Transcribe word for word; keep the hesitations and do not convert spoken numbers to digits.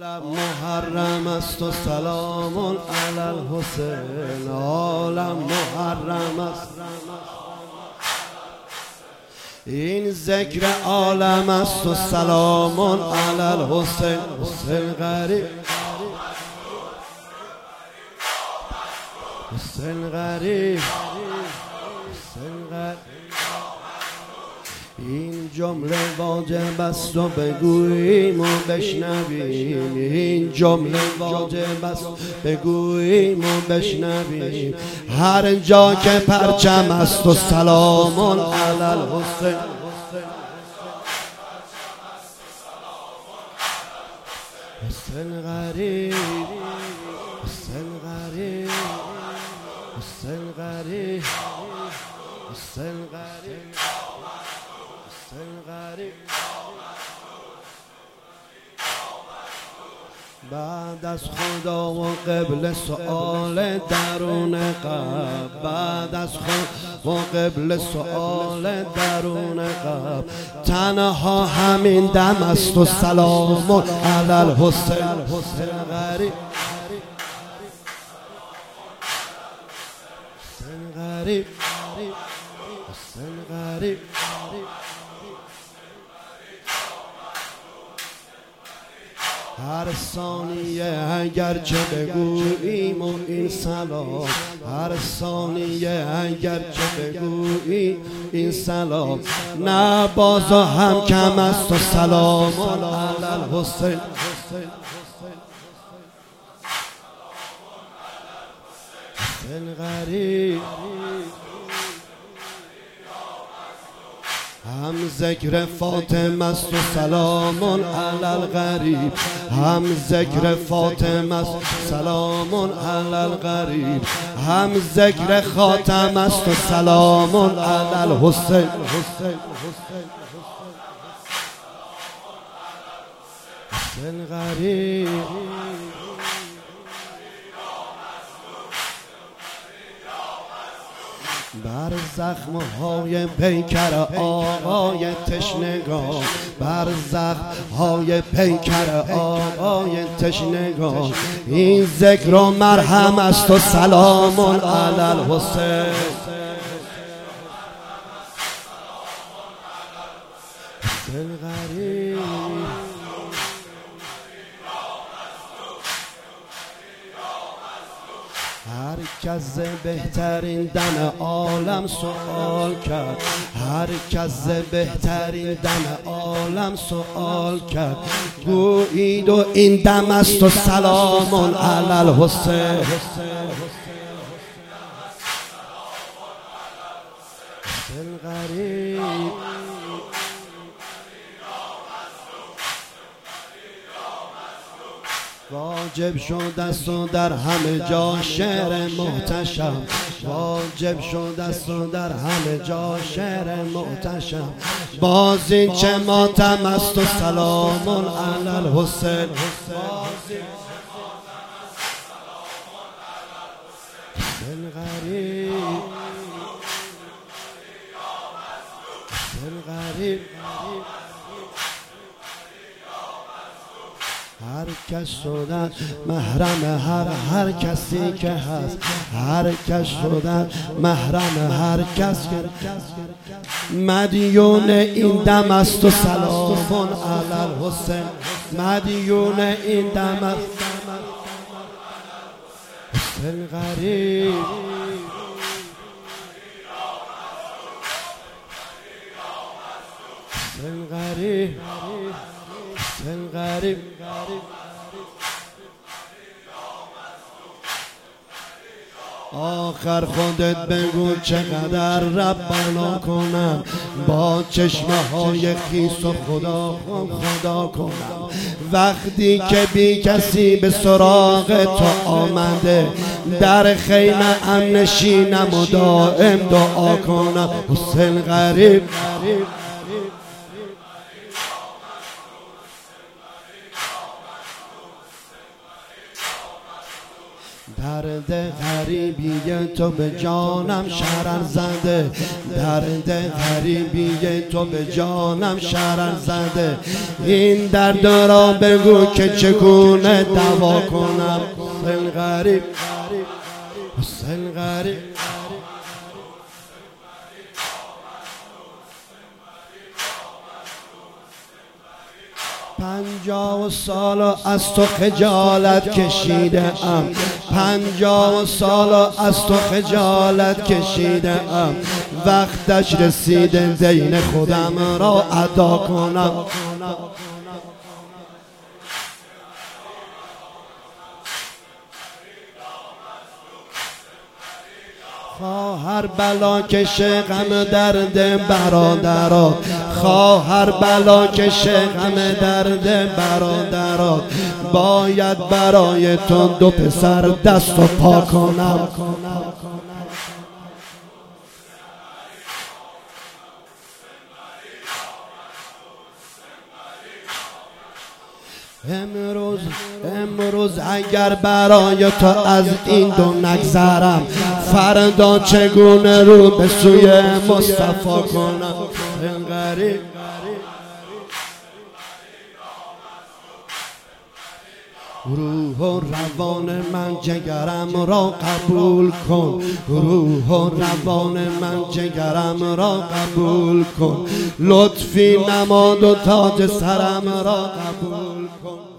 محرم است و سلام علی الحسین. عالم محرم است، این ذکر عالم است و سلام علی الحسین. حسین غریب، حسین غریب، حسین غریب. این جمله واجب است و بگوییم و بشنویم. این جمله واجب است بگوییم و بشنویم. هر جا که پرچم است و سلام علی الحسین. حسین غریب، حسین غریب، حسین غریب، حسین غریب، حسین غریب. بعد از خدا و قبل سؤال درون قلب. بعد از خدا و قبل سؤال درون قلب. تنها همین دم است و سلام علی الحسین. حسین غریب، حسین غریب، حسین غریب. هر ثانیه اگرچه بگوییم و این سلام. هر ثانیه اگرچه بگوییم این سلام. نه باز و هم کم است و سلام علی الحسین. حسین غریب، هم ذکر فاطمه است و سلام علی الغریب. هم ذکر فاطمه است سلام علی الغریب. هم ذکر خاتم است و سلام علی الحسین. حسین غریب، بر زخم‌های پیکر آقای تشنگان. بر زخم‌های پیکر آقای تشنگان. این ذکر و مرهم است و سلام علی الحسین. حسین غریب، هر کس بهترین دم عالم سوال کرد. هر کس بهترین دم عالم سوال کرد. گویید و این دم است و سلام علی الحسین. حسین غریب، واجب شده است و در همه جا شعر محتشم. واجب شده است و در همه جا شعر محتشم. باز این چه ماتم است و سلام علی الحسین. حسین غریب، حسین غریب. هر کس شدن محرم هر هر کسی که هست. هر کس شدن محرم هر کس که مدیون این دم است و سلام علی الحسین. مدیون این دم است. حسین غریب، حسین غریب، حسین غریب. آخر خودت بگو چقدر ربنا کنم. با چشمه های خیس و خدا خدا کنم. وقتی که بی کسی به سراغ تو آمده. در خیمه ام نشینم و دائم دعا کنم. حسین غریب، درد غریبی تو به جانم شرر زده، درد غریبی تو به جانم شرر زده. این درد را بگو که چگونه دوا کنم. حسین غریب، حسین غریب، پنجاه سال از تو خجالت کشیده ام، پنجاه سال از تو خجالت کشیده ام. وقتش رسیده دین خودم را ادا کنم. خواهر بلا کشه غم درد برادرات، خواهر بلا کشه غم درد برادرات. باید برای تو دو پسر دست و پا کنم. امروز امروز اگر برای تو از این دو نگذرم، فردا چگونه رو به سوی مصطفی کنم. این غریب، روح و روان من جگرم را قبول کن، روح و روان من جگرم را قبول کن. لطفی نماد و تاج سرم را قبول کن.